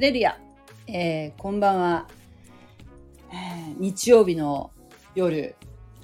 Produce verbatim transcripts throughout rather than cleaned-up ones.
レルヤ、えー、こんばんは、えー、日曜日の夜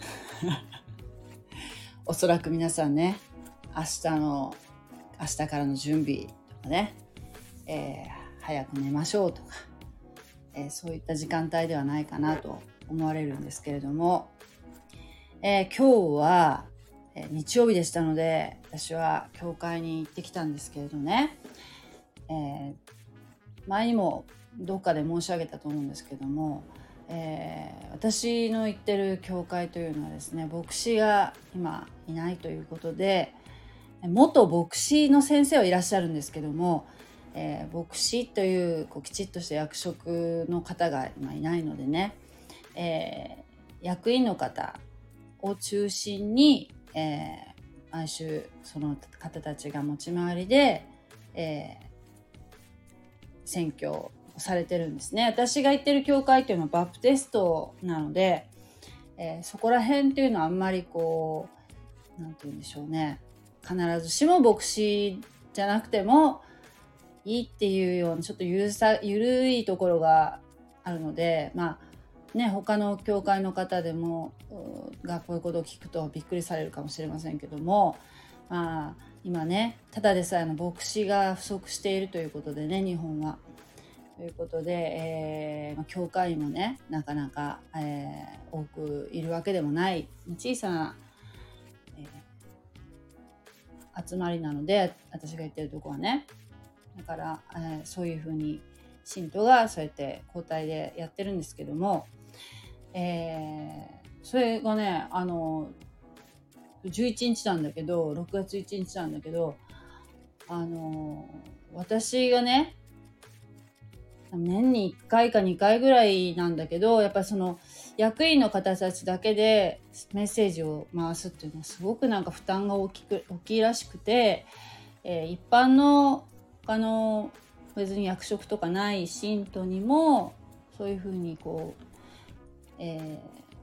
おそらく皆さんね、明日の明日からの準備とかね、えー、早く寝ましょうとか、えー、そういった時間帯ではないかなと思われるんですけれども、えー、今日は、えー、日曜日でしたので、私は教会に行ってきたんですけれどね、えー、前にもどっかで申し上げたと思うんですけども、えー、私の行ってる教会というのはですね、牧師が今いないということで、元牧師の先生はいらっしゃるんですけども、えー、牧師という、こうきちっとした役職の方が今いないのでね、えー、役員の方を中心に、えー、毎週その方たちが持ち回りで、えー、選挙をされてるんですね。私が行ってる教会っていうのはバプテストなので、えー、そこら辺っていうのはあんまりこうなんて言うんでしょうね、必ずしも牧師じゃなくてもいいっていうようなちょっとゆるさゆるいところがあるので、まあね、他の教会の方でもがこういうことを聞くとびっくりされるかもしれませんけども、まあ今ね、ただでさえの牧師が不足しているということでね、日本はということで、えー、教会もねなかなか、えー、多くいるわけでもない小さな、えー、集まりなので、私が言ってるとこはね、だから、えー、そういうふうに信徒がそうやって交代でやってるんですけども、えー、それがね、あのじゅういちにちなんだけど、ろくがついちにちなんだけど、あの私がね、年にいっかいかにかいぐらいなんだけど、やっぱりその役員の方たちだけでメッセージを回すっていうのはすごくなんか負担が大きく大きいらしくて、えー、一般の他の別に役職とかない信徒にもそういうふうにこう、え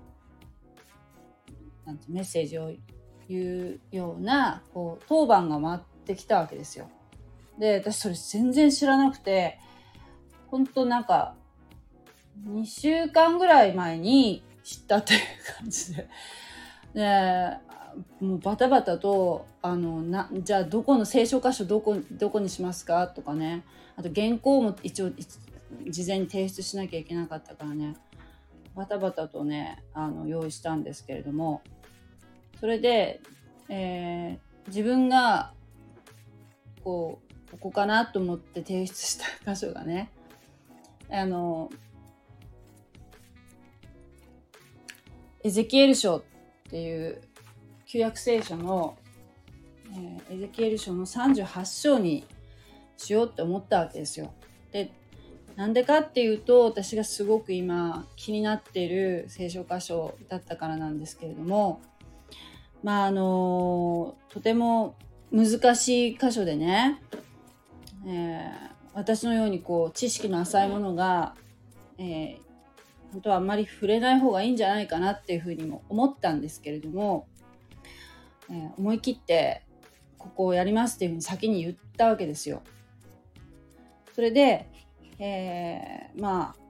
ー、なんてメッセージを言うようなこう当番が回ってきたわけですよ。で、私それ全然知らなくて、ほんとなんかにしゅうかんぐらい前に知ったという感じで、でもうバタバタとあのなじゃあどこの聖書箇所どこどこにしますかとかね、あと原稿も一応事前に提出しなきゃいけなかったからね、バタバタとねあの用意したんですけれども、それで、えー、自分がこうここかなと思って提出した箇所がね、あのエゼキエル書っていう旧約聖書の、えー、エゼキエル書のさんじゅうはち章にしようって思ったわけですよ。で、なんでかっていうと、私がすごく今気になっている聖書箇所だったからなんですけれども、まああのとても難しい箇所でね、えー、私のようにこう知識の浅いものが、えー、本当はあんまり触れない方がいいんじゃないかなっていうふうにも思ったんですけれども、えー、思い切ってここをやりますっていうふうに先に言ったわけですよ。それで、えー、まあ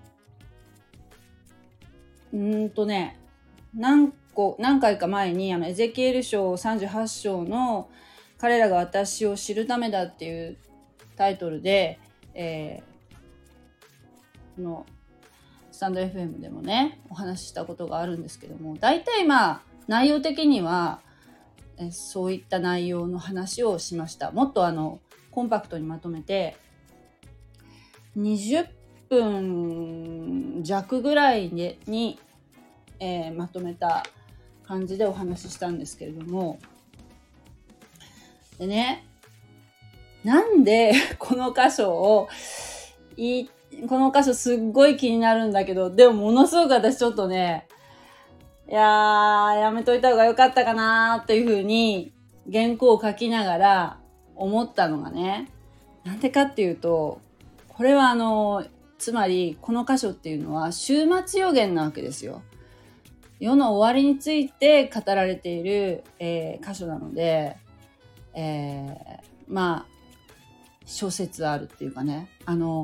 うーんとね何個何回か前にあのエゼキエル書さんじゅうはち章の彼らが私を知るためだっていうタイトルで、えー、このスタンド エフエム でもねお話ししたことがあるんですけども、大体まあ内容的にはえそういった内容の話をしました。もっとあのコンパクトにまとめてにじゅっぷん弱ぐらいに、にえー、まとめた感じでお話ししたんですけれども、でね、なんでこの箇所をいいこの箇所すっごい気になるんだけど、でもものすごく私ちょっとね、いやーやめといた方が良かったかなーっていう風に原稿を書きながら思ったのがね、なんでかっていうと、これはあのつまりこの箇所っていうのは終末予言なわけですよ。世の終わりについて語られている、えー、箇所なので、えー、まあ諸説あるっていうかね、あの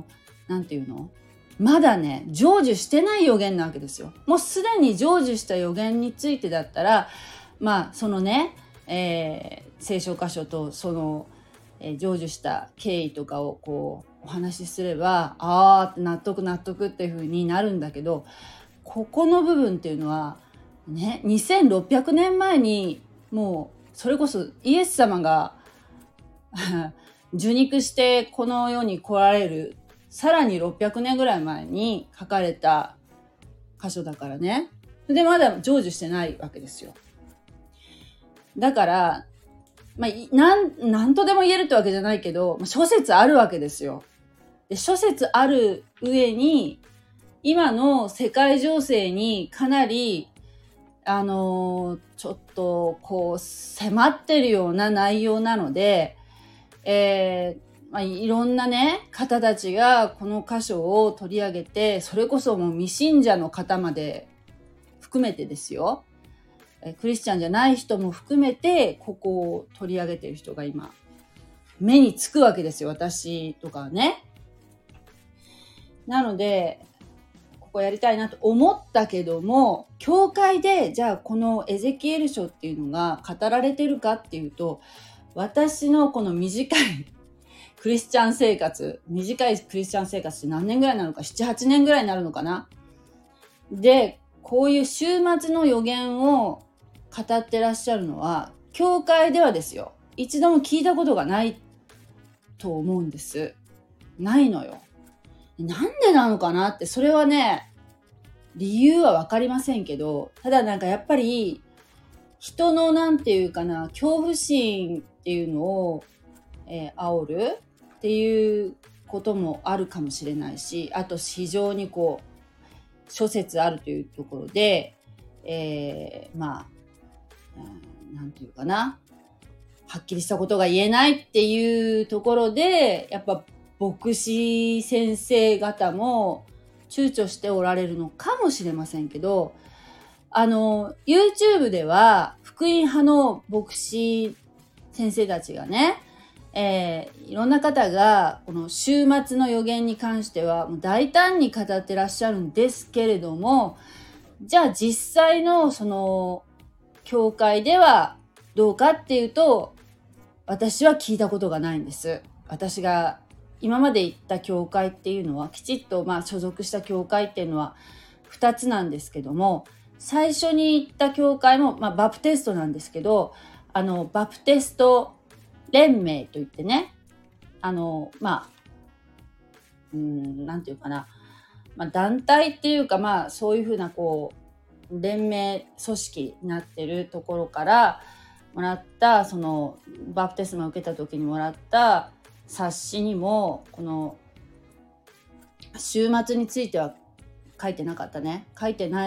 なんていうの、まだね成就してない予言なわけですよ。もうすでに成就した予言についてだったら、まあそのね、えー、聖書箇所とその、えー、成就した経緯とかをこうお話しすれば、あーって納得納得っていう風になるんだけど、ここの部分っていうのはね、にせんろっぴゃくねんまえにもうそれこそイエス様が受肉してこの世に来られるさらにろっぴゃくねんぐらい前に書かれた箇所だからね。でまだ成就してないわけですよ。だからまあなんなんとでも言えるってわけじゃないけど、諸説あるわけですよ。で諸説ある上に今の世界情勢にかなりあのー、ちょっとこう迫ってるような内容なので、えーまあ、いろんなね方たちがこの箇所を取り上げて、それこそもう未信者の方まで含めてですよ、えクリスチャンじゃない人も含めてここを取り上げてる人が今目につくわけですよ、私とかね。なのでここやりたいなと思ったけども、教会でじゃあこのエゼキエル書っていうのが語られてるかっていうと、私のこの短いクリスチャン生活、短いクリスチャン生活って何年ぐらいなのか、なな、はちねんぐらいになるのかな。で、こういう週末の予言を語ってらっしゃるのは、教会ではですよ、一度も聞いたことがないと思うんです。ないのよ。なんでなのかなって、それはね、理由は分かりませんけど、ただなんかやっぱり人のなんていうかな、恐怖心っていうのを、えー、煽るっていうこともあるかもしれないし、あと非常にこう諸説あるというところで、えー、まあ、うん、なんていうかな、はっきりしたことが言えないっていうところで、やっぱ牧師先生方も躊躇しておられるのかもしれませんけど、あの YouTube では福音派の牧師先生たちがね、えー、いろんな方がこの週末の予言に関してはもう大胆に語ってらっしゃるんですけれども、じゃあ実際のその教会ではどうかっていうと、私は聞いたことがないんです。私が今まで行った教会っていうのは、きちっとまあ所属した教会っていうのはふたつなんですけども、最初に行った教会も、まあ、バプテストなんですけど、あのバプテスト連盟といってね、あのまあうーんなんていうかな、まあ、団体っていうか、まあそういうふうなこう連盟組織になってるところからもらった、そのバプテスマを受けた時にもらった冊子にもこの週末については書いてなかったね。書いてない、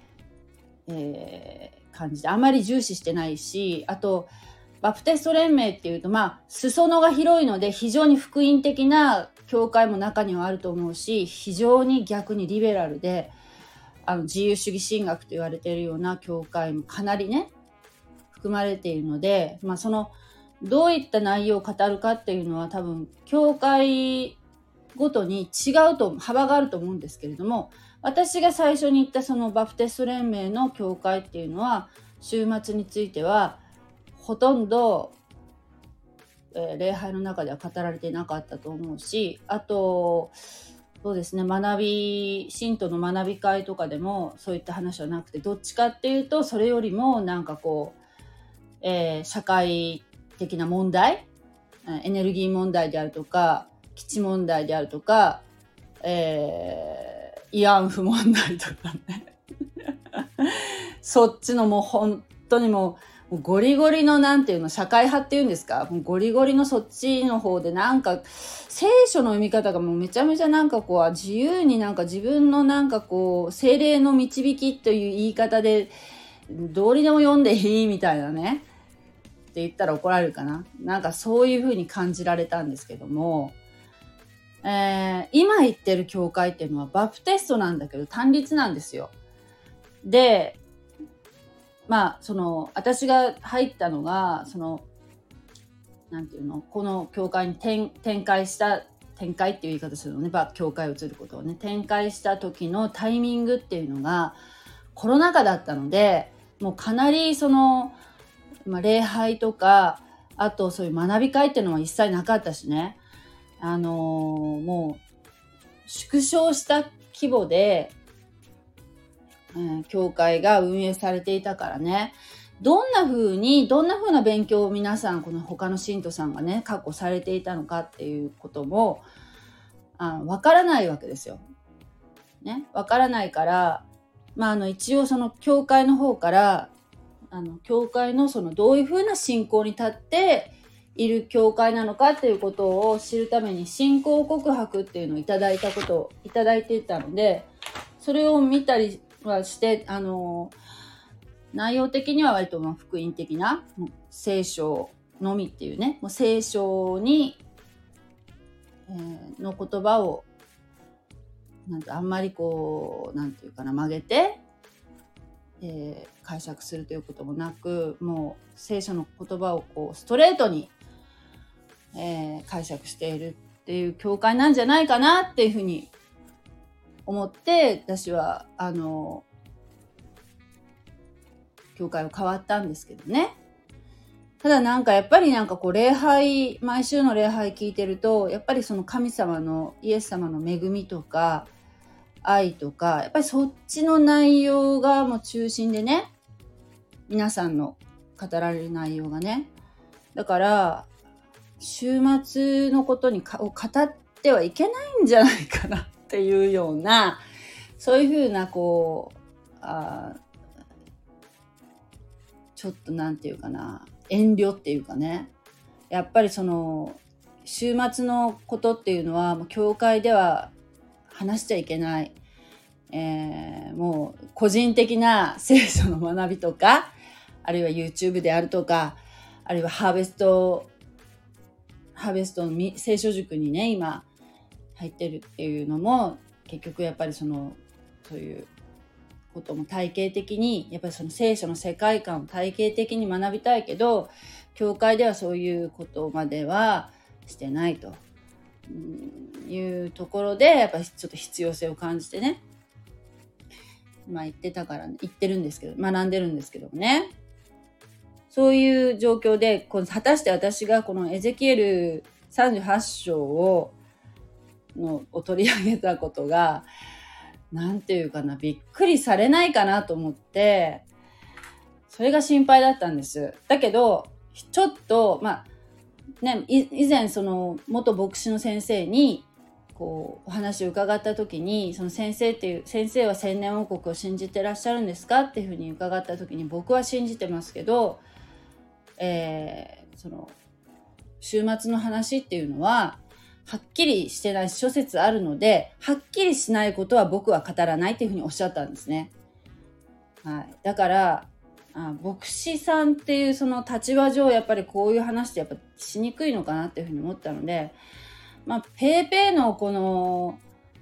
えー、感じで、あまり重視してないし、あとバプテスト連盟っていうと、まあ裾野が広いので非常に福音的な教会も中にはあると思うし、非常に逆にリベラルで、あの自由主義神学と言われているような教会もかなりね含まれているので、まあそのどういった内容を語るかっていうのは多分教会ごとに違うと幅があると思うんですけれども、私が最初に言ったそのバプテスト連盟の教会っていうのは週末についてはほとんど、えー、礼拝の中では語られていなかったと思うし、あとそうですね、学び信徒の学び会とかでもそういった話はなくて、どっちかっていうとそれよりもなんかこう、えー、社会的な問題、エネルギー問題であるとか基地問題であるとか、えー、慰安婦問題とかねそっちのもう本当にもうゴリゴリのなんていうの、社会派っていうんですか、もうゴリゴリのそっちの方で、なんか聖書の読み方がもうめちゃめちゃなんかこう自由になんか自分のなんかこう聖霊の導きという言い方でどうにでも読んでいいみたいなねって言ったら怒られるかな、なんかそういう風に感じられたんですけども、えー、今行ってる教会っていうのはバプテストなんだけど単立なんですよ。で、まあその私が入ったのがそのなんていうの、この教会に 転, 転会した展開っていう言い方するのね、教会を移ることをね、展開した時のタイミングっていうのがコロナ禍だったので、もうかなりその、まあ、礼拝とか、あとそういう学び会っていうのは一切なかったしね、あのー、もう縮小した規模で、えー、教会が運営されていたからね、どんな風にどんな風な勉強を皆さんこの他の信徒さんがね確保されていたのかっていうこともあわからないわけですよ。ね、わからないから、まああの一応その教会の方からあの教会のそのどういう風な信仰に立っている教会なのかっていうことを知るために信仰告白っていうのをいただいたことをいただいていたので、それを見たりはしてあの内容的には割とまあ福音的な聖書のみっていうね、もう聖書に、えー、の言葉をなんてあんまりこうなんていうかな曲げて、えー、解釈するということもなく、もう聖書の言葉をこうストレートに、えー、解釈しているっていう教会なんじゃないかなっていうふうに思って、私はあの教会を変わったんですけどね。ただなんかやっぱりなんかこう礼拝、毎週の礼拝聞いてると、やっぱりその神様のイエス様の恵みとか愛とか、やっぱりそっちの内容がもう中心でね、皆さんの語られる内容がね、だから週末のことにかを語ってはいけないんじゃないかなっていうような、そういうふうなこうあちょっとなんていうかな、遠慮っていうかね、やっぱりその週末のことっていうのはもう教会では話しちゃいけない、えー、もう個人的な聖書の学びとか、あるいは YouTube であるとか、あるいはハーベストハーベストの聖書塾にね今入ってるっていうのも、結局やっぱりそのそういうことも体系的に、やっぱりその聖書の世界観を体系的に学びたいけど、教会ではそういうことまではしてないというところで、やっぱりちょっと必要性を感じてね、まあ言ってたから、ね、言ってるんですけど、学んでるんですけどね、そういう状況で、この果たして私がこのエゼキエルさんじゅうはち章をのを取り上げたことがなんていうかな、びっくりされないかなと思って、それが心配だったんです。だけどちょっとまあね、以前その元牧師の先生にこうお話を伺った時に、その先生っていう先生は千年王国を信じてらっしゃるんですかっていうふうに伺った時に、僕は信じてますけど、えー、その週末の話っていうのははっきりしてない諸説あるので、はっきりしないことは僕は語らないっていうふうにおっしゃったんですね。はい、だからあ牧師さんっていうその立場上、やっぱりこういう話ってやっぱしにくいのかなっていうふうに思ったので、まあペーペーのこの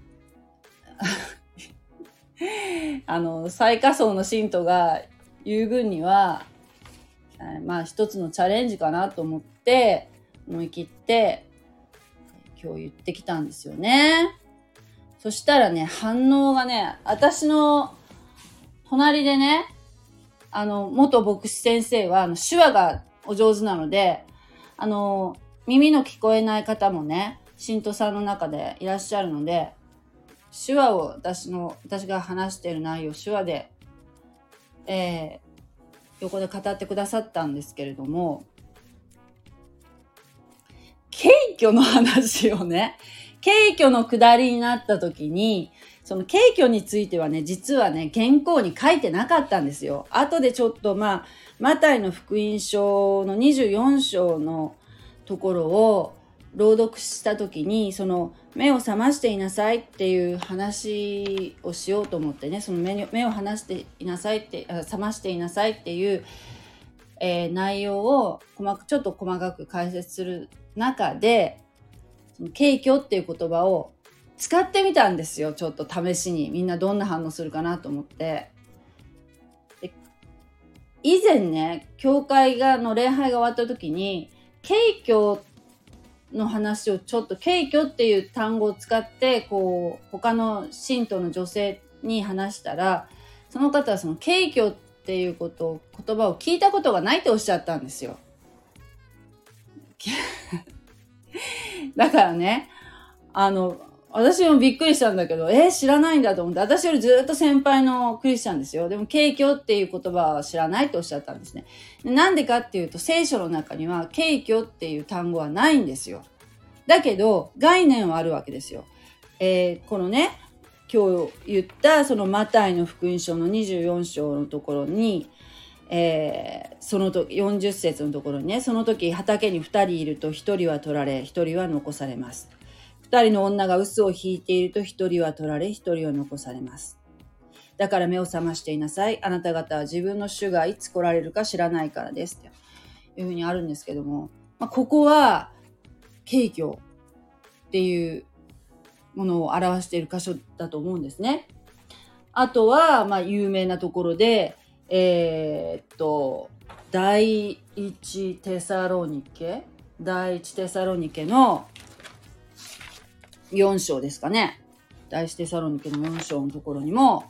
あの最下層の信徒が言う分には、まあ一つのチャレンジかなと思って思い切って今日言ってきたんですよね。そしたらね、反応がね、私の隣でね、あの元牧師先生はあの手話がお上手なので、あの耳の聞こえない方もね、信徒さんの中でいらっしゃるので、手話を私の私が話している内容を手話で、えー、横で語ってくださったんですけれども、軽挙の話をね、軽挙の下りになった時に、その軽挙についてはね、実はね、原稿に書いてなかったんですよ。後でちょっとまあ、マタイの福音書のにじゅうよん章のところを朗読した時に、その目を覚ましていなさいっていう話をしようと思ってね、その目目を離していなさいって、覚ましていなさいっていう、えー、内容を細かちょっと細かく解説する中で、その軽挙っていう言葉を使ってみたんですよ。ちょっと試しにみんなどんな反応するかなと思って。で、以前ね、教会がの礼拝が終わった時に軽挙の話をちょっと軽挙っていう単語を使ってこう他の信徒の女性に話したら、その方はその軽挙っていうことを言葉を聞いたことがないっておっしゃったんですよ。だからね、あの私もびっくりしたんだけど、えー、知らないんだと思って、私よりずっと先輩のクリスチャンですよ。でも軽挙っていう言葉は知らないとおっしゃったんですね。でなんでかっていうと、聖書の中には軽挙っていう単語はないんですよ。だけど概念はあるわけですよ。えー、このね、今日言ったそのマタイの福音書のにじゅうよん章のところに、えー、その時よんじゅっ節のところにね、その時畑にふたりいるとひとりは取られひとりは残されます。ふたりの女が臼を引いているとひとりは取られひとりは残されます。だから目を覚ましていなさい。あなた方は自分の主がいつ来られるか知らないからです。というふうにあるんですけども、まあ、ここは軽挙っていうものを表している箇所だと思うんですね。あとは、まあ、有名なところで、えー、っと、第一テサロニケ、第一テサロニケのよん章ですかね。第一テサロニケのよん章のところにも、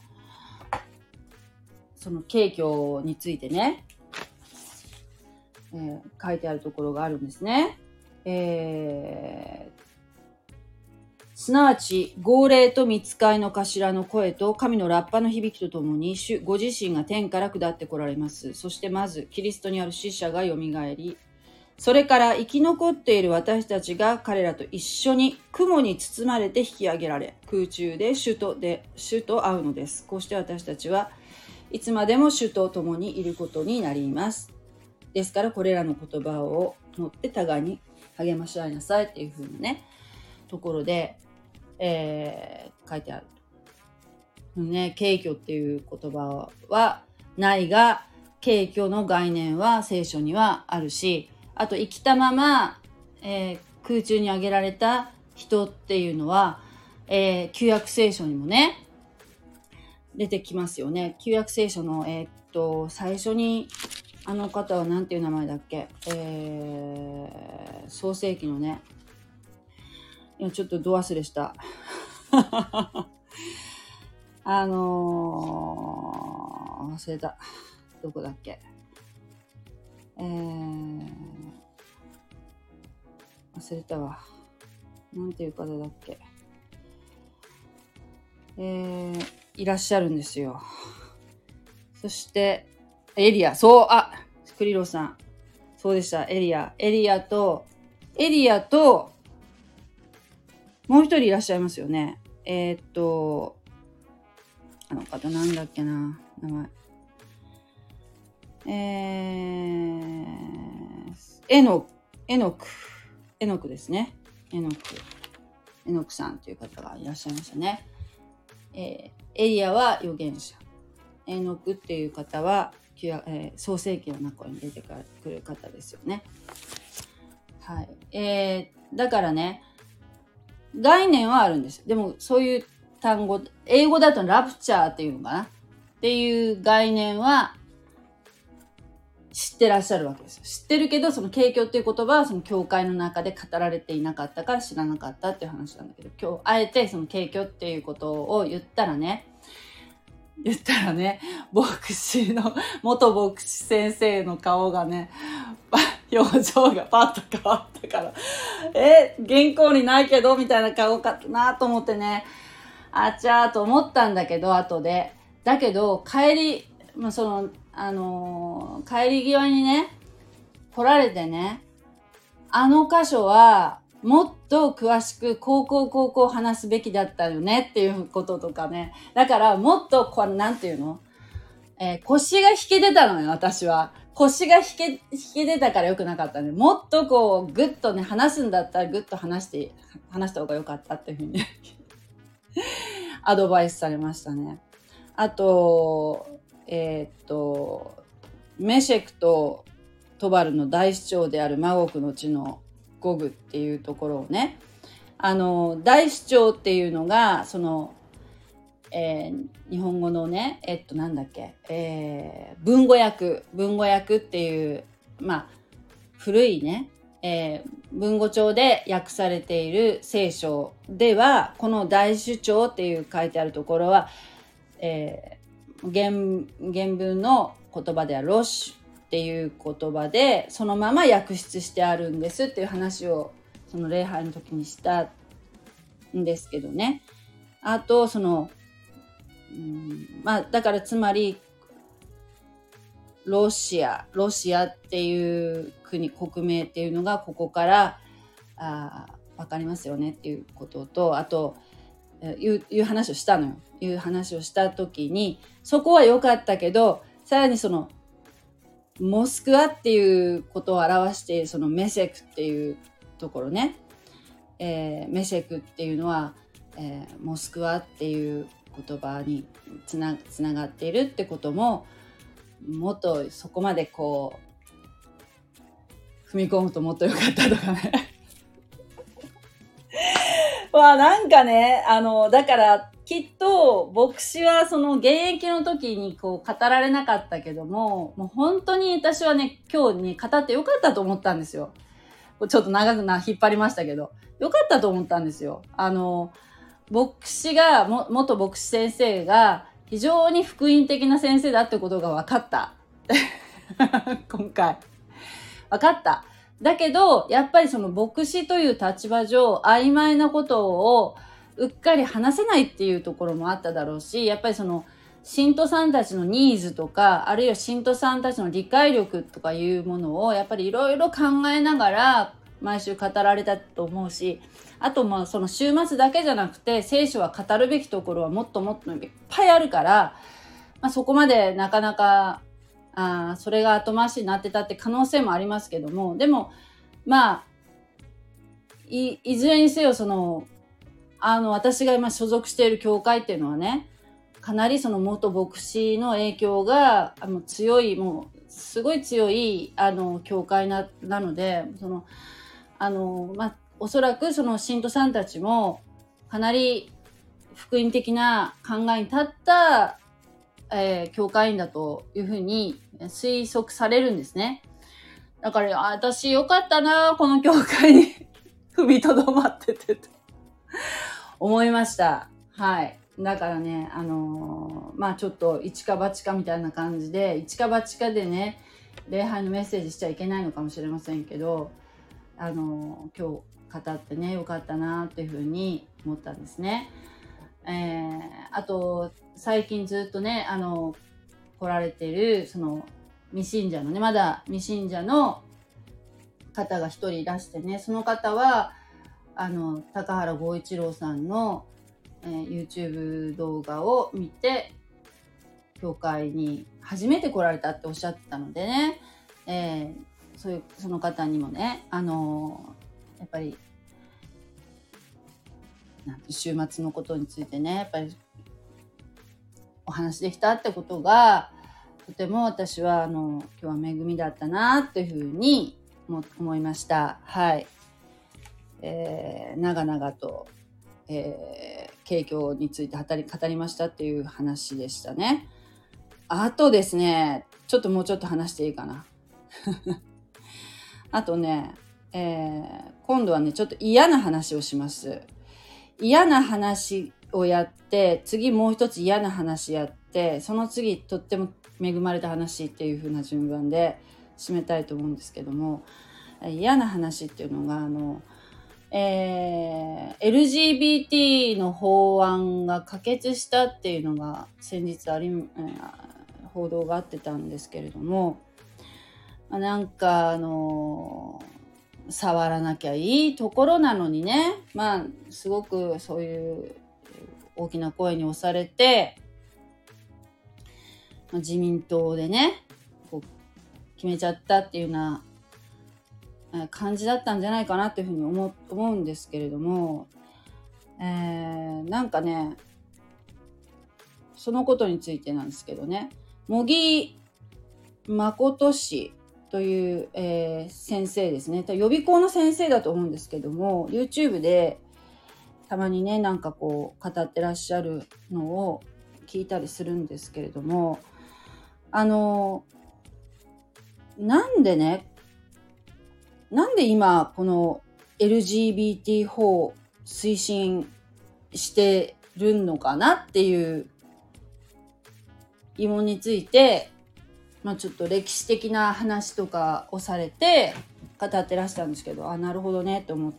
その軽挙についてね、えー、書いてあるところがあるんですね。えーすなわち号令と御使いの頭の声と神のラッパの響きとともに主ご自身が天から下って来られます。そしてまずキリストにある死者がよみがえり、それから生き残っている私たちが彼らと一緒に雲に包まれて引き上げられ、空中で主とで主と会うのです。こうして私たちはいつまでも主と共にいることになります。ですからこれらの言葉を持って互いに励まし合いなさいっていう風なねところで、えー、書いてある。ね、軽挙っていう言葉はないが、軽挙の概念は聖書にはあるし、あと生きたまま、えー、空中に上げられた人っていうのは、えー、旧約聖書にもね出てきますよね。旧約聖書のえー、っと最初にあの方はなんていう名前だっけ、えー、創世記のね、いやちょっとど忘れしたあのー、忘れた。どこだっけ、えー、忘れたわ。なんていう方だっけ、えー、いらっしゃるんですよ。そしてエリア、そう、あ、クリロさん、そうでした、エリア、エリアとエリアともう一人いらっしゃいますよね。えー、っとあの方なんだっけな、名前。えー、エノエノクエノクですね。エノクエノクさんという方がいらっしゃいましたね。えー、エリアは預言者、エノクっていう方は、えー、創世記の中に出てくる方ですよね。はい。えー、だからね、概念はあるんです。でもそういう単語、英語だとラプチャーっていうのかなっていう概念は知ってらっしゃるわけですよ。知ってるけど、その軽挙っていう言葉はその教会の中で語られていなかったから知らなかったっていう話なんだけど、今日あえてその軽挙っていうことを言ったらね、言ったらね、牧師の、元牧師先生の顔がね、表情がパッと変わったから、え、原稿にないけどみたいな顔かなと思ってね、あちゃーと思ったんだけど、後で。だけど、帰り、まあ、その、あのー、帰り際にね、来られてね、あの箇所は、もっと詳しく、こうこうこうこう話すべきだったよねっていうこととかね。だから、もっと、こう、なんていうの、えー、腰が引けてたのよ、私は。腰が引け、引けてたから良くなかったね。もっとこう、ぐっとね、話すんだったらぐっと話して、話した方が良かったっていうふうにアドバイスされましたね。あと、えー、っと、メシェクとトバルの大首長であるマゴクの地のゴグっていうところをね、あの、大首長っていうのが、その、えー、日本語のね、えっと、なんだっけ、えー、文語訳、文語訳っていう、まあ、古いね、えー、 文語帳で訳されている聖書では、この大主張っていう書いてあるところは、えー、原, 原文の言葉ではロッシュっていう言葉でそのまま訳出してあるんですっていう話をその礼拝の時にしたんですけどね。あとその、うん、まあだからつまりロシアロシアっていう国国名っていうのがここからあ分かりますよねっていうことと、あといういう話をしたのよ。いう話をした時に、そこは良かったけど、さらにそのモスクワっていうことを表しているそのメセクっていうところね、えー、メセクっていうのは、えー、モスクワっていう言葉につな、つながっているってことも、もっとそこまでこう踏み込むともっと良かったとかねまあなんかね、あのだからきっと牧師はその現役の時にこう語られなかったけども、もう本当に私はね今日に語ってよかったと思ったんですよ。ちょっと長くな引っ張りましたけど、よかったと思ったんですよ。あの牧師がも元牧師先生が非常に福音的な先生だってことが分かった今回分かった。だけどやっぱりその牧師という立場上曖昧なことをうっかり話せないっていうところもあっただろうし、やっぱりその信徒さんたちのニーズとか、あるいは信徒さんたちの理解力とかいうものをやっぱりいろいろ考えながら毎週語られたと思うし、あとまあその週末だけじゃなくて聖書は語るべきところはもっともっといっぱいあるから、まあ、そこまでなかなかあそれが後回しになってたって可能性もありますけども、でもまあ い, いずれにせよそのあの私が今所属している教会っていうのはね、かなりその元牧師の影響があの強い、もうすごい強いあの教会 な, なので、そのあのまあおそらくその信徒さんたちもかなり福音的な考えに立った、えー、教会員だというふうに推測されるんですね。だから私よかったなこの教会に踏みとどまっててと思いました。はい。だからね、あのー、まあちょっと一か八かみたいな感じで、一か八かでね、礼拝のメッセージしちゃいけないのかもしれませんけど、あのー、今日語ってね、よかったなっていうふうに思ったんですね。えー、あと、最近ずっとね、あのー、来られている、その、未信者のね、まだ未信者の方が一人いらしてね、その方は、あの高原剛一郎さんの、えー、YouTube 動画を見て教会に初めて来られたっておっしゃってたのでね、えー、そういうその方にもね、あのー、やっぱりなんて週末のことについてね、やっぱりお話できたってことがとても私はあの今日は恵みだったなっていうふうに思いました。はい。えー、長々と、えー、景況について語り、語りましたっていう話でしたね。あとですね、ちょっともうちょっと話していいかな。あとね、えー、今度はね、ちょっと嫌な話をします。嫌な話をやって、次もう一つ嫌な話やって、その次とっても恵まれた話っていう風な順番で締めたいと思うんですけども、嫌な話っていうのが、あの、えー、エルジービーティー の法案が可決したっていうのが先日あり、えー、報道があってたんですけれども、なんかあのー、触らなきゃいいところなのにね、まあすごくそういう大きな声に押されて、まあ、自民党でねこう決めちゃったっていうような感じだったんじゃないかなっていうふうに 思, 思うんですけれども、えー、なんかねそのことについてなんですけどね、茂木誠氏という、えー、先生ですね、予備校の先生だと思うんですけども、 YouTube でたまにねなんかこう語ってらっしゃるのを聞いたりするんですけれども、あのなんでねなんで今この エルジービーティー 法推進してるのかなっていう疑問について、まあ、ちょっと歴史的な話とかをされて語ってらしたんですけど、あ、なるほどねと思って、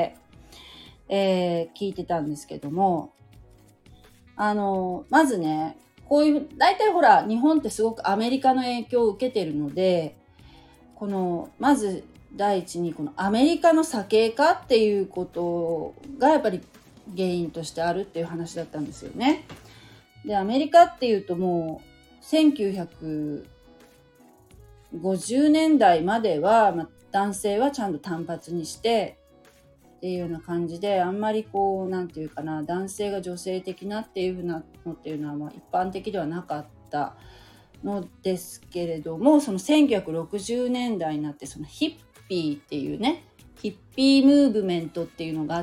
えー、聞いてたんですけども、あのまずね、こういう大体ほら日本ってすごくアメリカの影響を受けてるので、このまず第一にこのアメリカの左傾化っていうことがやっぱり原因としてあるっていう話だったんですよね。で、アメリカっていうともうせんきゅうひゃくごじゅうねんだいまでは、まあ、男性はちゃんと単発にしてっていうような感じで、あんまりこうなんていうかな、男性が女性的なっていうふうなのっていうのはまあ一般的ではなかったのですけれども、そのせんきゅうひゃくろくじゅうねんだいになってそのヒッピーっていうね、ヒッピームーブメントっていうのがあって、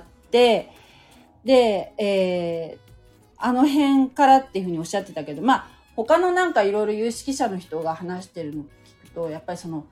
で、えー、あの辺からっていうふうにおっしゃってたけど、まあ他のなんかいろいろ有識者の人が話してるのを聞くと、やっぱりその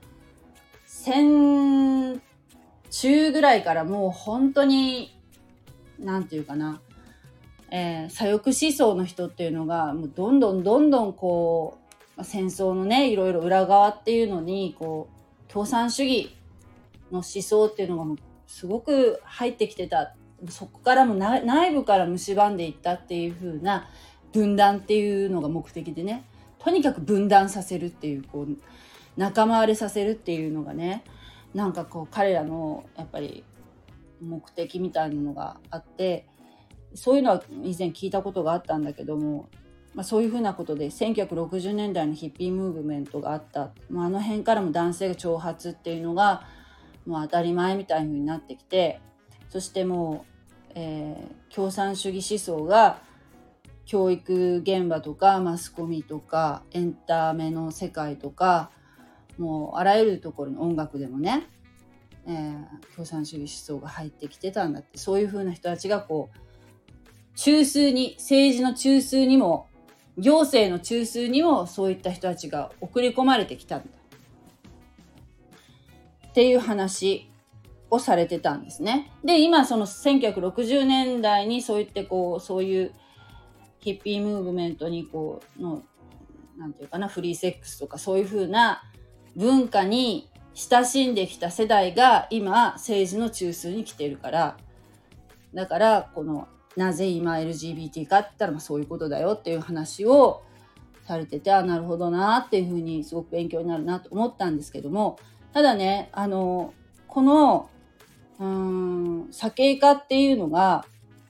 戦中ぐらいからもう本当になんていうかな、えー、左翼思想の人っていうのがもうどんどんどんどんこう戦争のねいろいろ裏側っていうのにこう共産主義の思想っていうのがもうすごく入ってきてた。そこからもな内部から蝕んでいったっていう風な分断っていうのが目的でね、とにかく分断させるっていう、こう仲間割れさせるっていうのがね、なんかこう彼らのやっぱり目的みたいなのがあって、そういうのは以前聞いたことがあったんだけども、まあ、そういうふうなことでせんきゅうひゃくろくじゅうねんだいのヒッピームーブメントがあった、まあ、あの辺からも男性が挑発っていうのがもう当たり前みたいな風になってきて、そしてもう、えー、共産主義思想が教育現場とかマスコミとかエンタメの世界とかもうあらゆるところの音楽でもね、えー、共産主義思想が入ってきてたんだって、そういう風な人たちがこう中枢に、政治の中枢にも行政の中枢にもそういった人たちが送り込まれてきたんだっていう話をされてたんですね。で、今そのせんきゅうひゃくろくじゅうねんだいにそういってこうそういうヒッピームーブメントにこうのなんていうかな、フリーセックスとかそういう風な文化に親しんできた世代が今政治の中枢に来てるから、だからこのなぜ今 エルジービーティー かって言ったらまあそういうことだよっていう話をされてて、あ、なるほどなっていう風にすごく勉強になるなと思ったんですけども、ただね、あのこのうーん左傾化っていうのが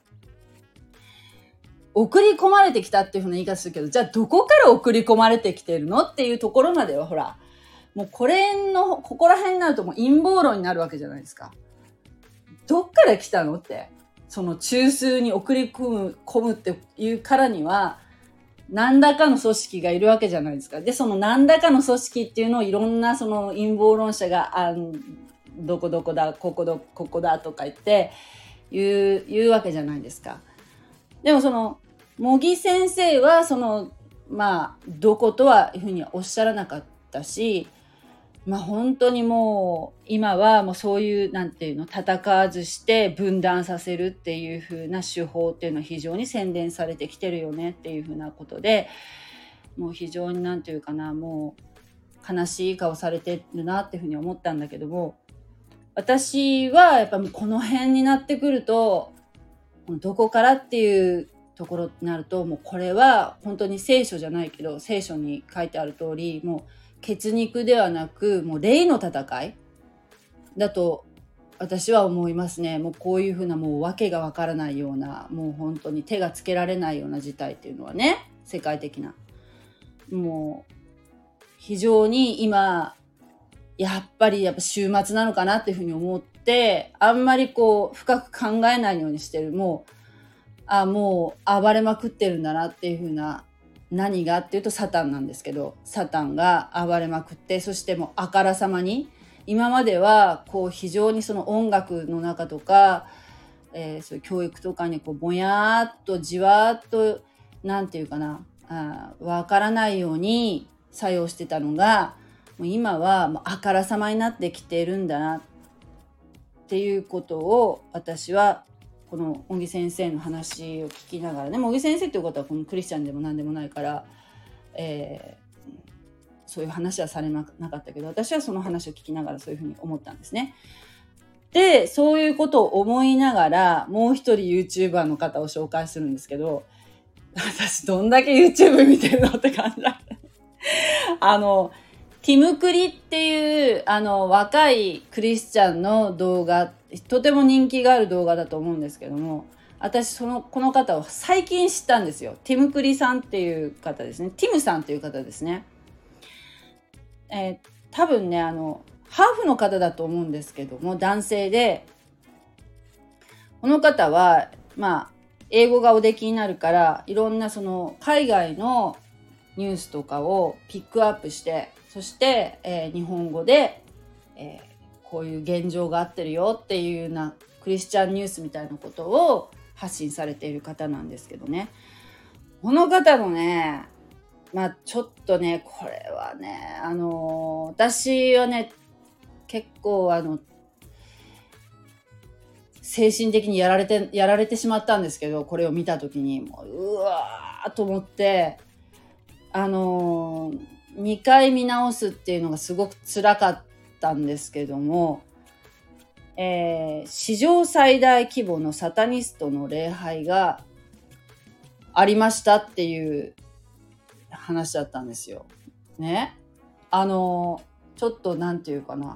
送り込まれてきたっていうふうな言い方するけど、じゃあどこから送り込まれてきてるのっていうところまではほら、もうこれのここら辺になるともう陰謀論になるわけじゃないですか。どっから来たのって、その中枢に送り込む込むっていうからには何らかの組織がいるわけじゃないですか。で、その何らかの組織っていうのをいろんなその陰謀論者があどこどこだここどここだとか言って言う言うわけじゃないですか。でもその茂木先生はそのまあどことはいうふうにはおっしゃらなかったし、まあ本当にもう今はもうそういうなんていうの、戦わずして分断させるっていう風な手法っていうのは非常に洗練されてきてるよねっていう風なことで、もう非常になんていうかな、もう悲しい顔されてるなっていう風に思ったんだけども、私はやっぱもうこの辺になってくるとどこからっていうところになると、もうこれは本当に聖書じゃないけど聖書に書いてある通り、もう血肉ではなくもう霊の戦いだと私は思いますね。もうこういうふうなもう訳がわからないような、もう本当に手がつけられないような事態っていうのはね、世界的なもう非常に今やっぱりやっぱ週末なのかなっていうふうに思って、あんまりこう深く考えないようにしてる。もうあもう暴れまくってるんだなっていうふうな、何がっていうとサタンなんですけど、サタンが暴れまくって、そしてもうあからさまに今まではこう非常にその音楽の中とか、えー、そういう教育とかにこうぼやーっとじわーっとなんていうかな、あわからないように作用してたのが、もう今はもうあからさまになってきてるんだなっっていうことを私はこの小木先生の話を聞きながらね、小木先生っていうことはこのクリスチャンでも何でもないから、えー、そういう話はされなかったけど、私はその話を聞きながらそういうふうに思ったんですね。で、そういうことを思いながらもう一人 YouTuber の方を紹介するんですけど、私どんだけ YouTube 見てるのって感じだあのティムクリっていうあの若いクリスチャンの動画、とても人気がある動画だと思うんですけども、私そのこの方を最近知ったんですよ。ティムクリさんっていう方ですね。ティムさんっていう方ですね。えー、多分ねあのハーフの方だと思うんですけども、男性で、この方はまあ英語がおできになるからいろんなその海外のニュースとかをピックアップして、そして、えー、日本語で、えー、こういう現状があってるよっていうようなクリスチャンニュースみたいなことを発信されている方なんですけどね、この方のね、まあちょっとねこれはねあのー、私はね結構あの精神的にやられてやられてしまったんですけど、これを見た時にもううわーと思って、あのー、にかい見直すっていうのがすごく辛かったんですけども、えー、史上最大規模のサタニストの礼拝がありましたっていう話だったんですよ。ね。あのー、ちょっとなんていうかな。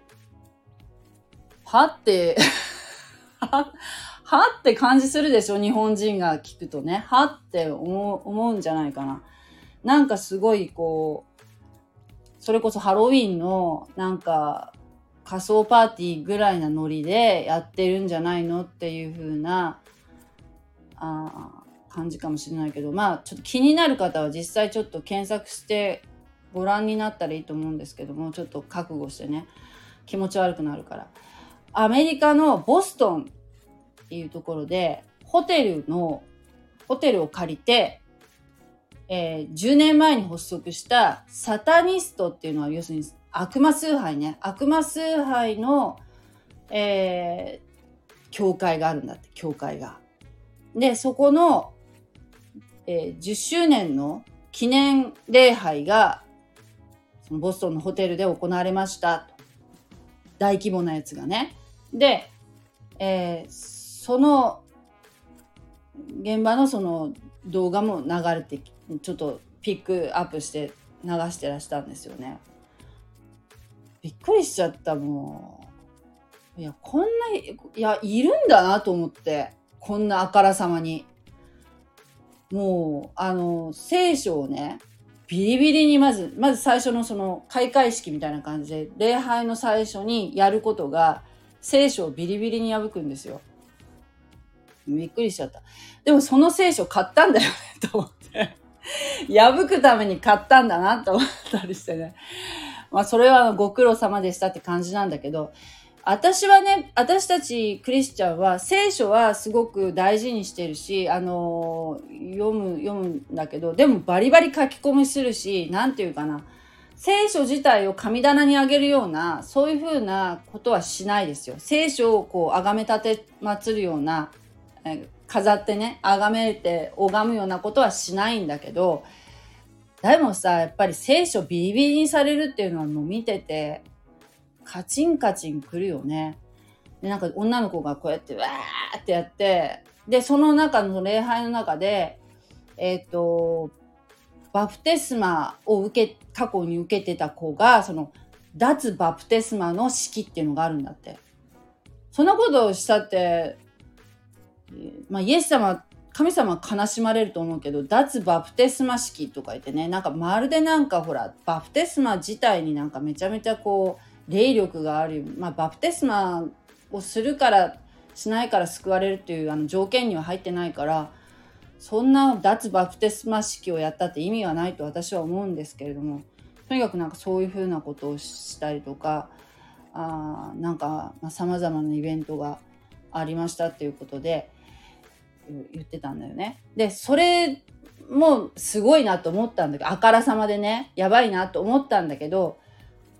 はってはって感じするでしょ、日本人が聞くとね。はって思う、思うんじゃないかな。なんかすごいこう、それこそハロウィンのなんか仮装パーティーぐらいなノリでやってるんじゃないのっていう風なあ感じかもしれないけど、まあちょっと気になる方は実際ちょっと検索してご覧になったらいいと思うんですけども、ちょっと覚悟してね、気持ち悪くなるから。アメリカのボストンっていうところでホテルのホテルを借りて、えー、じゅうねんまえに発足したサタニストっていうのは要するに悪魔崇拝ね、悪魔崇拝の、えー、教会があるんだって、教会が。でそこの、えー、じゅっしゅうねんの記念礼拝がそのボストンのホテルで行われましたと。大規模なやつがね。で、えー、その現場のその動画も流れて、ちょっとピックアップして流してらしたんですよね。びっくりしちゃった。もういやこんないやいるんだなと思って、こんなあからさまにもうあの聖書をねビリビリにまずまず最初のその開会式みたいな感じで礼拝の最初にやることが聖書をビリビリに破くんですよ。びっくりしちゃった。でもその聖書買ったんだよねと思って破くために買ったんだなと思ったりしてね、まあそれはご苦労様でしたって感じなんだけど、私はね、私たちクリスチャンは聖書はすごく大事にしてるし、あの読む読むんだけど、でもバリバリ書き込みするし、なんていうかな、聖書自体を神棚にあげるようなそういう風なことはしないですよ。聖書をこう崇め立て祀るような、え飾ってね崇めて拝むようなことはしないんだけど、でもさやっぱり聖書ビリビリにされるっていうのはもう見ててカチンカチンくるよね。でなんか女の子がこうやってわーってやって、でその中の礼拝の中でえっとバプテスマを受け過去に受けてた子がその脱バプテスマの式っていうのがあるんだって。そんなことをしたって、まあ、イエス様神様は悲しまれると思うけど、脱バプテスマ式とか言ってね、なんかまるでなんかほらバプテスマ自体になんかめちゃめちゃこう霊力がある、まあ、バプテスマをするからしないから救われるっていうあの条件には入ってないから、そんな脱バプテスマ式をやったって意味はないと私は思うんですけれども、とにかくなんかそういうふうなことをしたりとか、あなんかさまざまなイベントがありましたっていうことで言ってたんだよね。でそれもすごいなと思ったんだけど、あからさまでねやばいなと思ったんだけど、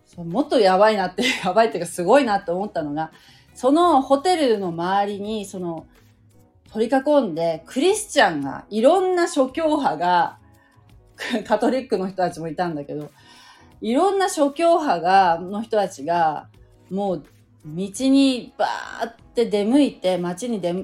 そうもっとやばいなって、やばいっていうかすごいなって思ったのが、そのホテルの周りに、その、取り囲んで、クリスチャンが、いろんな諸教派が、カトリックの人たちもいたんだけど、いろんな諸教派が、の人たちが、もう、道にバーって出向いて、街に出、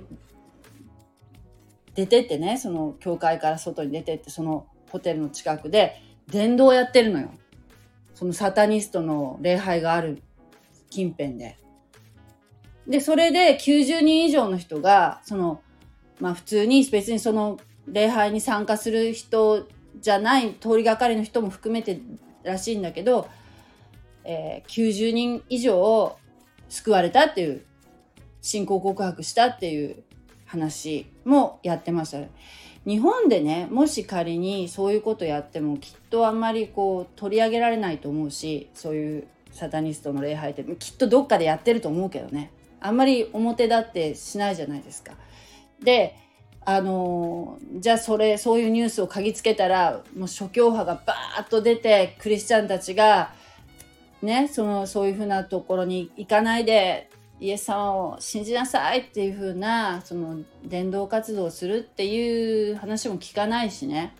出てってね、その教会から外に出てって、そのホテルの近くで、伝道やってるのよ。そのサタニストの礼拝がある近辺で。で、それできゅうじゅうにん以上の人が、その、まあ普通に別にその礼拝に参加する人じゃない通りがかりの人も含めてらしいんだけど、えー、きゅうじゅうにん以上救われたっていう、信仰告白したっていう話もやってました。日本でね、もし仮にそういうことやってもきっとあんまりこう取り上げられないと思うし、そういうサタニストの礼拝ってきっとどっかでやってると思うけどね、あんまり表立ってしないじゃないですか。で、あのー、じゃあそれそういうニュースを嗅ぎつけたら、もう諸教派がバーッと出て、クリスチャンたちがね、そのそういうふうなところに行かないでイエス様を信じなさいっていうふうな、その伝道活動をするっていう話も聞かないしね。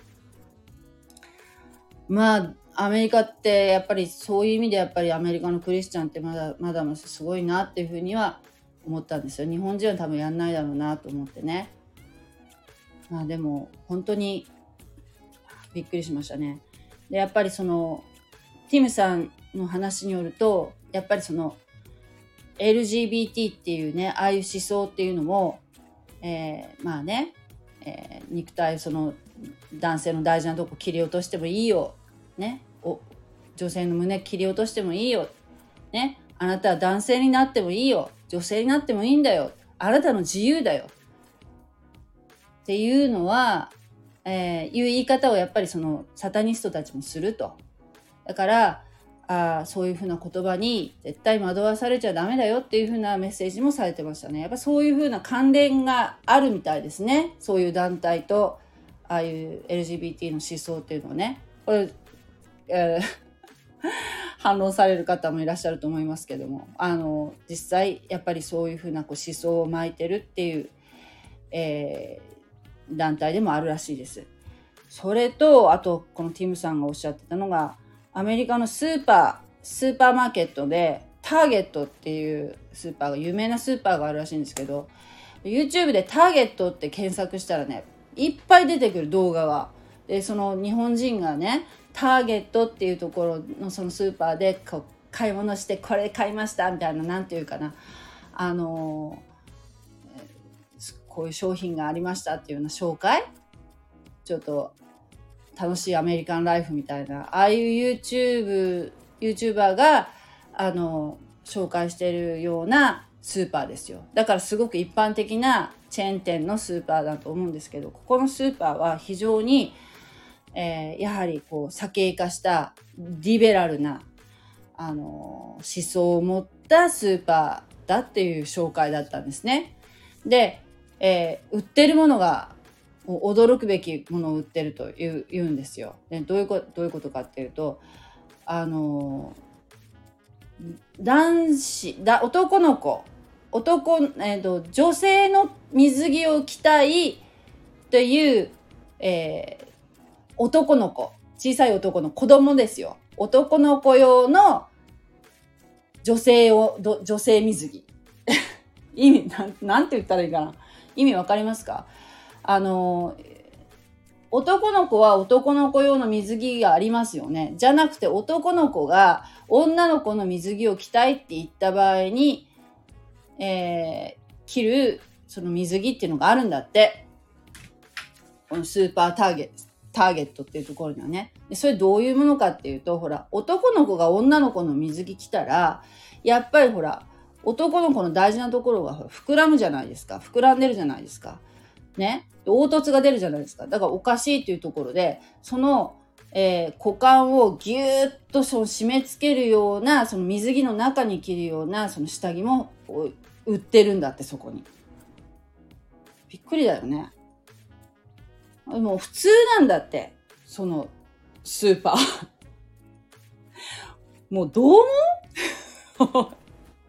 まあアメリカってやっぱりそういう意味で、やっぱりアメリカのクリスチャンってまだまだまだすごいなっていうふうには思ったんですよ。日本人は多分やんないだろうなと思ってね。まあでも本当にびっくりしましたね。でやっぱりそのティムさんの話によると、やっぱりその エルジービーティー っていうね、ああいう思想っていうのも、えー、まあね、えー、肉体、その男性の大事なとこ切り落としてもいいよ、ね、お女性の胸切り落としてもいいよ、ね、あなたは男性になってもいいよ、女性になってもいいんだよ、あなたの自由だよっていうのは、えー、いう言い方をやっぱりそのサタニストたちもすると。だからあそういうふうな言葉に絶対惑わされちゃダメだよっていうふうなメッセージもされてましたね。やっぱそういうふうな関連があるみたいですね。そういう団体とああいう エルジービーティー の思想っていうのはね。これ、えー、反論される方もいらっしゃると思いますけども、あの実際やっぱりそういうふうなこう思想を巻いてるっていう、えー、団体でもあるらしいです。それとあとこのティムさんがおっしゃってたのが、アメリカのスーパー、スーパーマーケットでターゲットっていうスーパーが、有名なスーパーがあるらしいんですけど、YouTube でターゲットって検索したらね、いっぱい出てくる動画が。で、その日本人がね、ターゲットっていうところのそのスーパーでこう買い物して、これ買いましたみたいな、なんていうかな、あのー、こういう商品がありましたっていうような紹介、ちょっと楽しいアメリカンライフみたいな、ああいう YouTube、YouTuber があの紹介しているようなスーパーですよ。だからすごく一般的なチェーン店のスーパーだと思うんですけど、ここのスーパーは非常に、えー、やはりこう先鋭化したリベラルなあの思想を持ったスーパーだっていう紹介だったんですね。で、えー、売ってるものが驚くべきものを売ってると言う、言うんですよ。で、どういうこと、どういうことかっていうと、あの男子だ男の子男、えーと、女性の水着を着たいという、えー、男の子、小さい男の子供ですよ。男の子用の女性を女性水着意味なん、なんて言ったらいいかな、意味わかりますか？あの男の子は男の子用の水着がありますよね。じゃなくて、男の子が女の子の水着を着たいって言った場合に、えー、着るその水着っていうのがあるんだって。このスーパーターゲット、ターゲットっていうところにはね。でそれどういうものかっていうと、ほら、男の子が女の子の水着着たら、やっぱりほら、男の子の大事なところが膨らむじゃないですか。膨らんでるじゃないですか。ね。凹凸が出るじゃないですか。だからおかしいっていうところで、その、えー、股間をギューッとその締め付けるような、その水着の中に着るようなその下着も売ってるんだって、そこに。びっくりだよね。もう普通なんだって、そのスーパー。 もうどう思う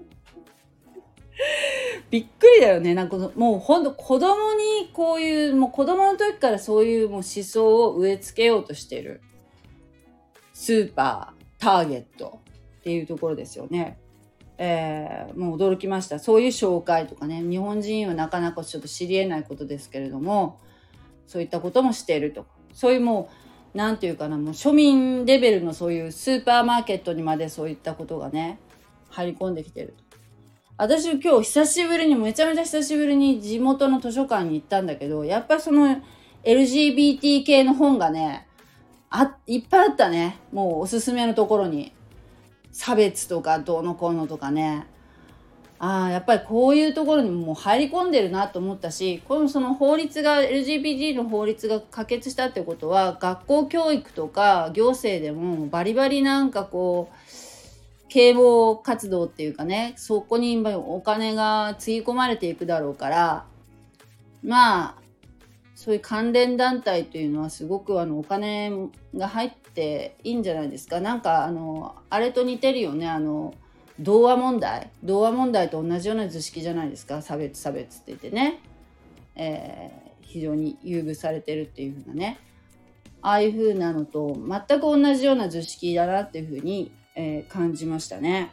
びっくりだよね。なんかもうほんと子供にこういう、もう子供の時からそういうもう思想を植え付けようとしてるスーパー、ターゲットっていうところですよね。えー、もう驚きました。そういう紹介とかね、日本人はなかなかちょっと知り得ないことですけれども、そういったこともしていると。そういうもう、なんていうかな、もう庶民レベルのそういうスーパーマーケットにまでそういったことがね、入り込んできていると。私今日久しぶりに、めちゃめちゃ久しぶりに地元の図書館に行ったんだけど、やっぱりその エルジービーティー 系の本がね、あ、いっぱいあったね。もうおすすめのところに。差別とかどうのこうのとかね。ああ、やっぱりこういうところにもう入り込んでるなと思ったし、このその法律が、エルジービーティー の法律が可決したってことは、学校教育とか行政でもバリバリなんかこう、啓蒙活動っていうかね、そこにお金がつぎ込まれていくだろうから、まあ、そういう関連団体というのはすごくあのお金が入っていいんじゃないですか。なんかあの、あれと似てるよね。あの、童話問題。童話問題と同じような図式じゃないですか。差別差別って言ってね。えー、非常に優遇されてるっていう風なね。ああいう風なのと全く同じような図式だなっていう風に、えー、感じましたね。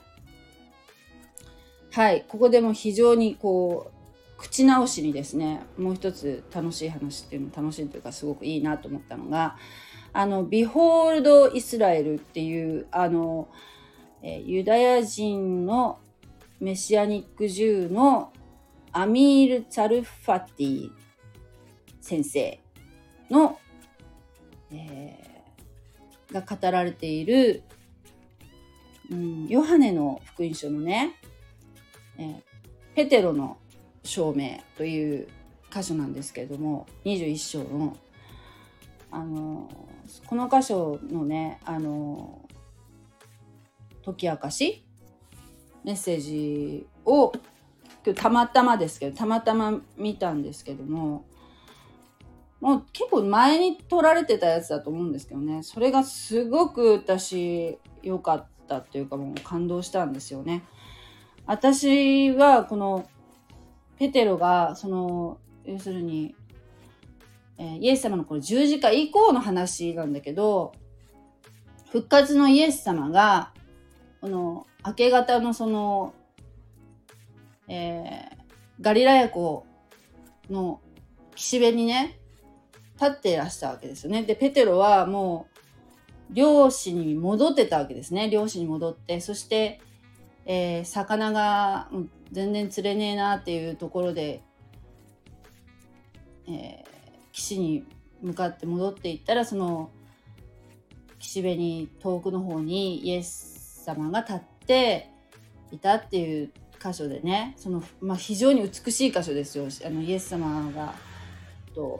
はい。ここでも非常にこう、口直しにですね、もう一つ楽しい話っていうの、楽しいというかすごくいいなと思ったのが、あの、ビホールド・イスラエルっていう、あの、えー、ユダヤ人のメシアニックジューのアミール・ツァルファティ先生の、えー、が語られている、うん、ヨハネの福音書のね、えー、ペテロの証明という箇所なんですけれども、にじゅういっ章のあのこの箇所のね、あの解き明かしメッセージを今日たまたまですけどたまたま見たんですけども、もう結構前に撮られてたやつだと思うんですけどね、それがすごく私良かったっていうか、もう感動したんですよね。私はこのペテロがその要するに、えー、イエス様のこの十字架以降の話なんだけど、復活のイエス様がこの明け方のその、えー、ガリラヤ湖の岸辺にね立っていらしたわけですよね。でペテロはもう漁師に戻ってたわけですね。漁師に戻って、そして、えー、魚が全然釣れねえなっていうところで、えー、岸に向かって戻っていったら、その岸辺に遠くの方にイエス様が立っていたっていう箇所でね、その、まあ、非常に美しい箇所ですよ。あのイエス様がと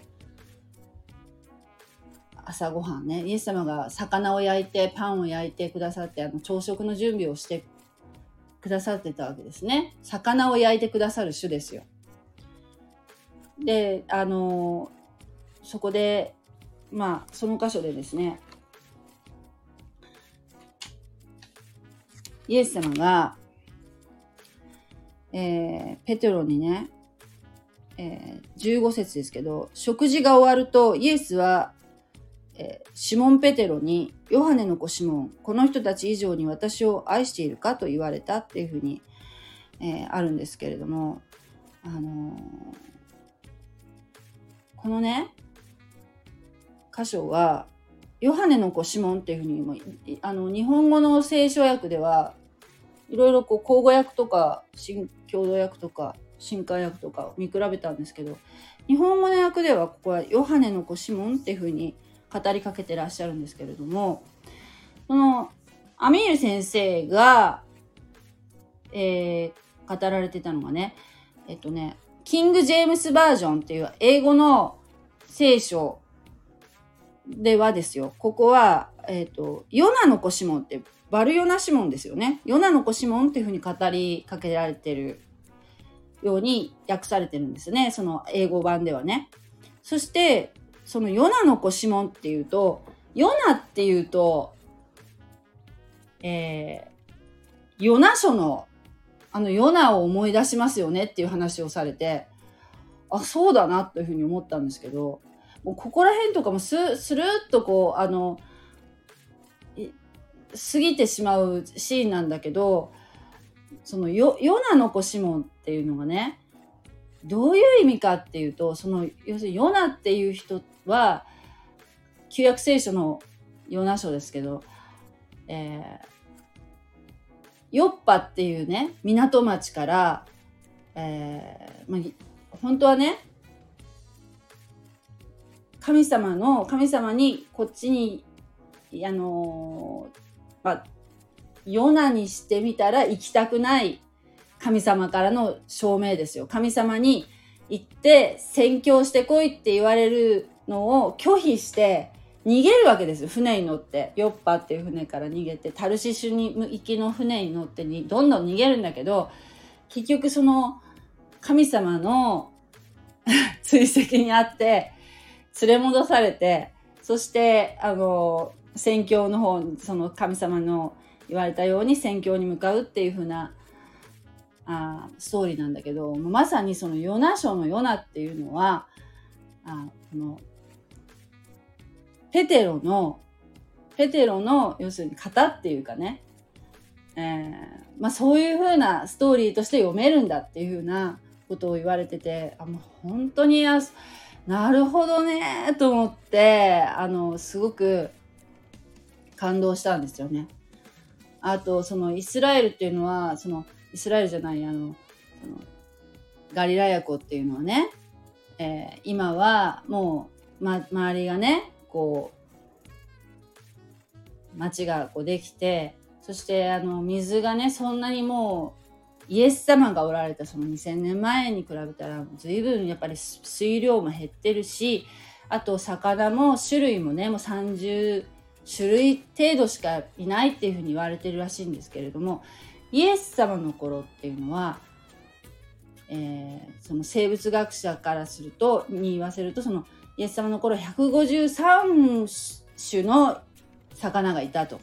朝ごはんね、イエス様が魚を焼いてパンを焼いてくださって、あの朝食の準備をしてくださってたわけですね。魚を焼いてくださる主ですよ。で、あのそこでまあその箇所でですね、イエス様が、えー、ペテロにね、えー、じゅうご節ですけど、食事が終わるとイエスは、えー、シモン・ペテロに、ヨハネの子シモン、この人たち以上に私を愛しているかと言われたっていうふうに、えー、あるんですけれども、あのー、このね箇所はヨハネの子シモンっていうふうにも、あの日本語の聖書訳ではいろいろこう口語訳とか新共同訳とか新海訳とかを見比べたんですけど、日本語の訳ではここはヨハネの子シモンっていうふうに語りかけてらっしゃるんですけれども、そのアミール先生が、えー、語られてたのがね、えっとねキング・ジェームスバージョンっていう英語の聖書ではですよ、ここは、えっと、ヨナの子シモンってバルヨナシモンですよね。ヨナの子シモンっていうふうに語りかけられてるように訳されてるんですね。その英語版ではね。そして、そのヨナの子シモンっていうと、ヨナっていうと、 えー、ヨナ書のあのヨナを思い出しますよねっていう話をされて、あ、そうだなというふうに思ったんですけど、もうここら辺とかもススルッとこうあの過ぎてしまうシーンなんだけど、そのヨヨナの子シモンっていうのがね、どういう意味かっていうと、その要するにヨナっていう人は旧約聖書のヨナ書ですけど、えー、ヨッパっていうね港町から、えーまあ、本当はね神様の神様にこっちにあのー、まあヨナにしてみたら行きたくない神様からの証明ですよ。神様に行って宣教してこいって言われるのを拒否して逃げるわけですよ。船に乗ってヨッパっていう船から逃げてタルシシュに行きの船に乗ってにどんどん逃げるんだけど、結局その神様の追跡にあって連れ戻されて、そしてあの宣教の方、その神様の言われたように宣教に向かうっていう風なあストーリーなんだけど、まさにそのヨナ書のヨナっていうのはあこのペテロのペテロの要するに型っていうかね、えーまあ、そういう風なストーリーとして読めるんだっていう風なことを言われてて、あもう本当にあなるほどねと思って、あのすごく感動したんですよね。あとそのイスラエルっていうのはそのイスラエルじゃないあのそのガリラヤ湖っていうのはね、えー、今はもう、ま、周りがねこう町がこうできて、そしてあの水がねそんなにもうイエス様がおられたそのにせんねんまえに比べたら随分やっぱり水量も減ってるし、あと魚も種類もねもうさんじゅう種類程度しかいないっていうふうに言われてるらしいんですけれども、イエス様の頃っていうのは、えー、その生物学者からするとに言わせると、そのイエス様の頃ひゃくごじゅうさん種の魚がいたと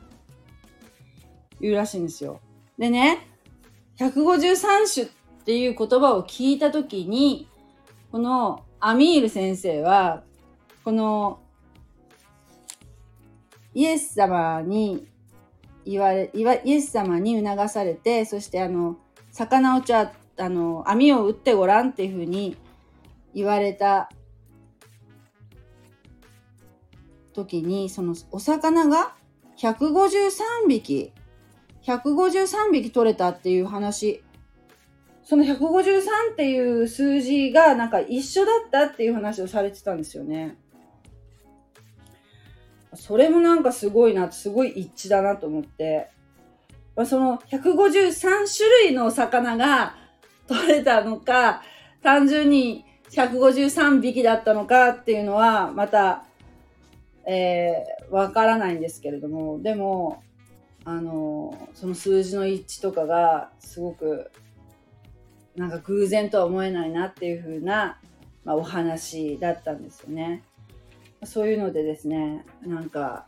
いうらしいんですよ。でね、ひゃくごじゅうさん種っていう言葉を聞いたときに、このアミール先生はこのイエス様に言われ、イエス様に促されて、そしてあの魚をちゃあの網を打ってごらんっていうふうに言われた時に、そのお魚がひゃくごじゅうさんびきひゃくごじゅうさんびき取れたっていう話、そのひゃくごじゅうさんっていう数字がなんか一緒だったっていう話をされてたんですよね。それもなんかすごいな、すごい一致だなと思って、そのひゃくごじゅうさん種類の魚が取れたのか、単純にひゃくごじゅうさんびきだったのかっていうのはまたえー、わからないんですけれども、でもあのその数字の一致とかがすごくなんか偶然とは思えないなっていう風な、まあ、お話だったんですよね。そういうのでですね、なんか、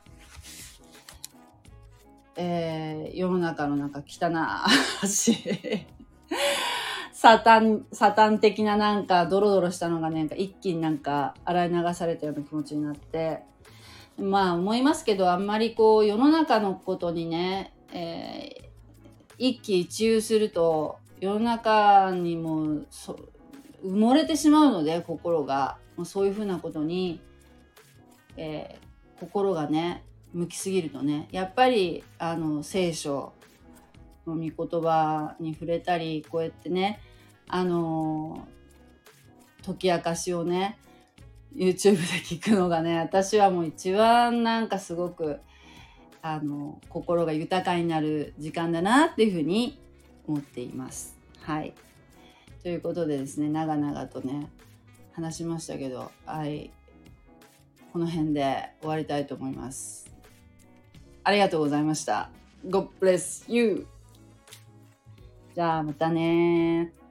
えー、世の中のなんか汚いサタンサタン的ななんかドロドロしたのがね、なんか一気になんか洗い流されたような気持ちになって、まあ思いますけど、あんまりこう世の中のことにね、えー、一喜一憂すると世の中にもそ埋もれてしまうので、心がもうそういうふうなことに、えー、心がね向きすぎるとね、やっぱりあの聖書の御言葉に触れたり、こうやってねあの解き明かしをね YouTube で聞くのがね、私はもう一番なんかすごくあの心が豊かになる時間だなっていうふうに思っています。はい、ということでですね、長々とね話しましたけど、はい、この辺で終わりたいと思います。ありがとうございました。God bless you。じゃあまたね。